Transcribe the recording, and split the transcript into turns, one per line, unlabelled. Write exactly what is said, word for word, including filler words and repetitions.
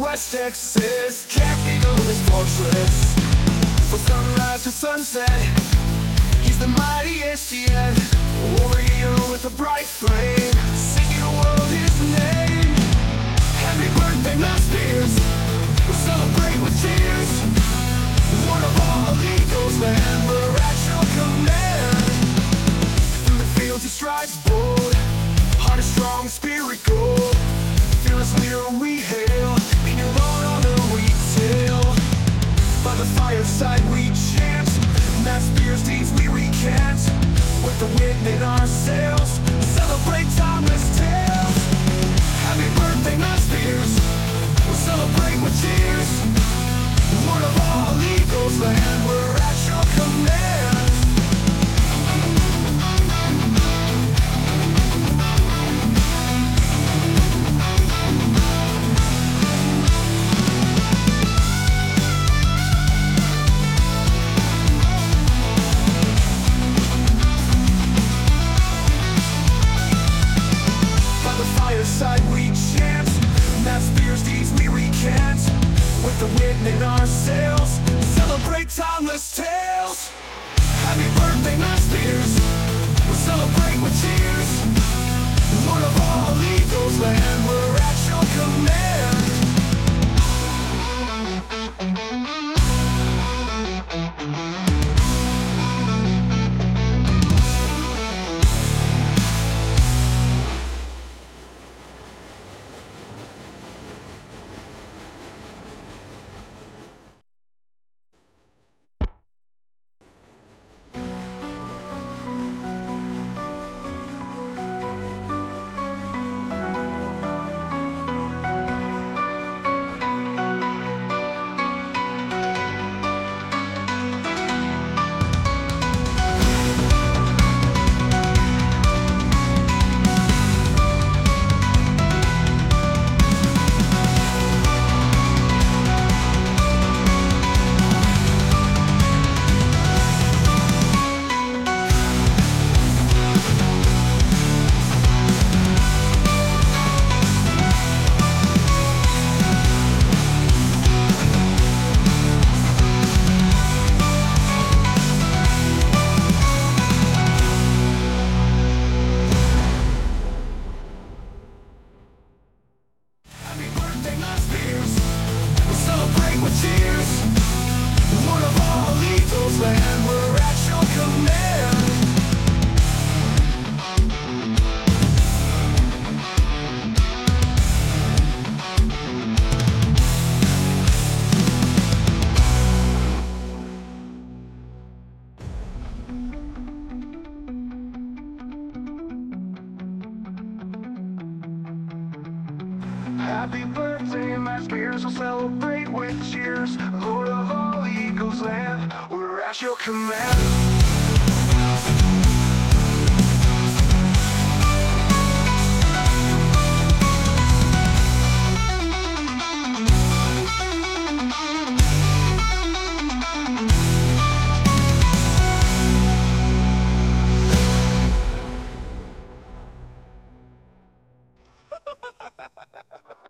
West Texas, Capitol is fortress. From sunrise to sunset, he's the mightiest yet. A warrior with a bright flame, singing the world his name. Happy birthday, Matt Spears, we'll celebrate with tears. One of all eagles land, we're at your command. Through the fields he strides bold, heart is strong, spirit gold. Fearless leader we hail, in your own on the wheat tail. By the fireside we chant, Matt Spears deeds we recant. With the wind in our sails, celebrate timeless tales. Happy birthday, Matt Spears, we'll celebrate with tears. One of all eagles land, we're at your command. Fireside we chant, Matt Spears deeds we recant. With the wind in our sails, celebrate timeless tales. Happy birthday, Matt Spears, we'll celebrate with tears. One of all eagles land, we're at your command. Happy birthday, Matt Spears, we'll celebrate with cheers. Lord of all eagles land, we're at your command.